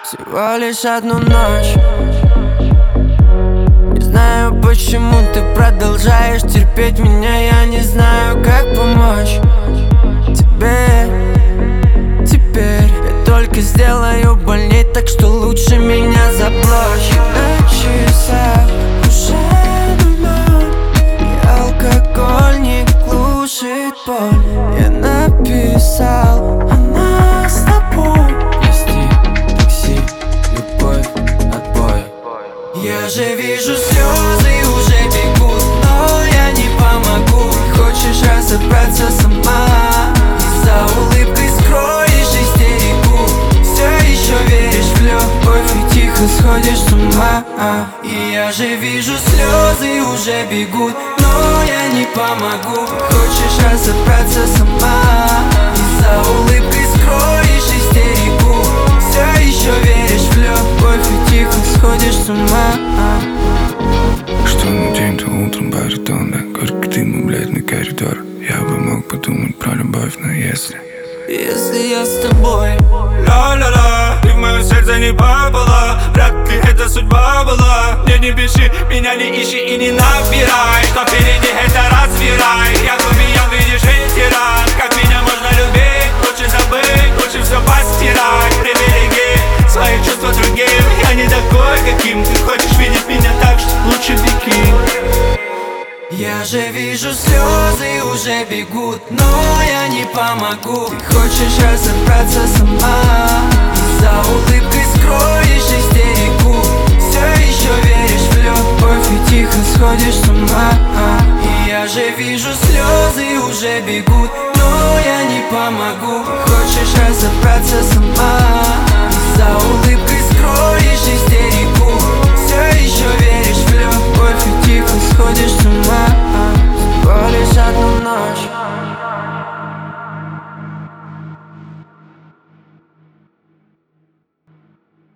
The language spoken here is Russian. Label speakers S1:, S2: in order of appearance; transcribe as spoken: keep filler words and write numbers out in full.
S1: Всего лишь одну ночь. Не знаю, почему ты продолжаешь терпеть меня. Я не знаю, как помочь тебе. Теперь я только сделаю больней, так что лучше меня заблочь. На часах уже ноль, и алкоголь не глушит боль. Я написал о нас с тобой. Прости, такси, любовь, отбой. Я же вижу, слезы уже бегут, но я не помогу. Хочешь разобраться сама, и за улыбкой скроешь истерику. Все еще веришь в любовь и тихо сходишь с ума. И я же вижу, слезы уже бегут, но я не помогу. Хочешь разобраться сама, и за улыбкой скроешь истерику. Все еще веришь в любовь и тихо сходишь с ума.
S2: Что на день-то утром баритонно, горький дым и бледный коридор. Я бы мог подумать про любовь, но если
S1: Если я с тобой,
S3: ла-ла-ла, ты в моем сердце не попала. Вряд ли это судьба была. Не, не пиши, меня не ищи и не набирай. Что впереди, это разбирай. Я грубиян, видишь, ветеран. Как меня можно любить? Лучше забыть, лучше все постирать. Привилегии, свои чувства другим. Я не такой, каким ты хочешь видеть меня, так что лучше беги.
S1: я же вижу, слезы уже бегут, но я не помогу. Ты хочешь разобраться сама, и за улыбкой скроешь истерику. Все еще веришь в любовь и тихо сходишь с ума. И я же вижу, слезы уже бегут, но я не помогу. Хочешь разобраться сама,